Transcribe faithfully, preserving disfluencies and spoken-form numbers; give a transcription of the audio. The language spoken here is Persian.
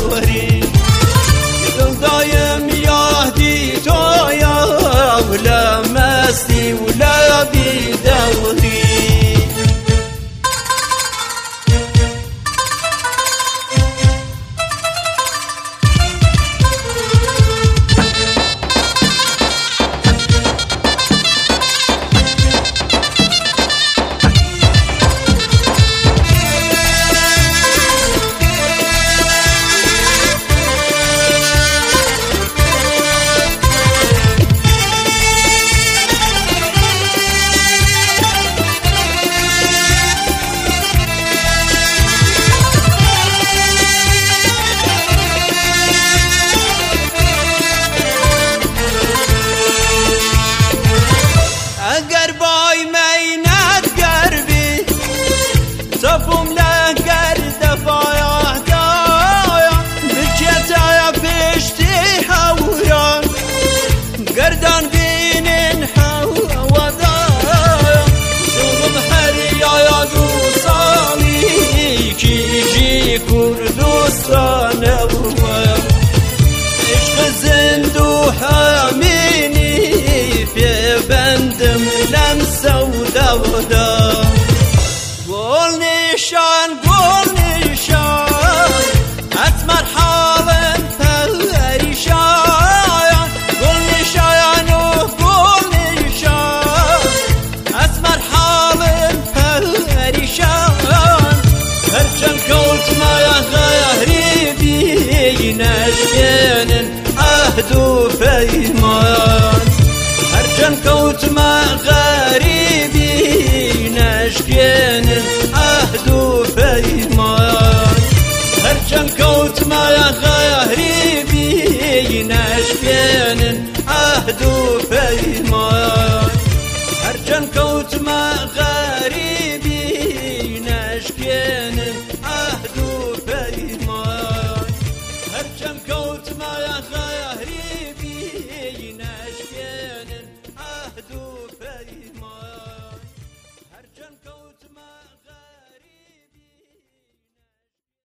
دوري دل دايم يهدي تويا ولا مسي ولا بدوري صفم لگر دفایا دایا بچتایا پشتی حوران گردان بینن حوا دایا دوم هریایا دوستانی کیجی کردستانه بویا عشق زندو همینی پی بندم لم سودا ودا گل نشان گل نشان اتمر حالم پریشان گل نشان و گل نشان اتمر حالم پریشان هرچند کلت ما غیری بینش بینن عهد و پیمان هرچند کلت ما غیری بینش بینن عهد و پیمان هرچند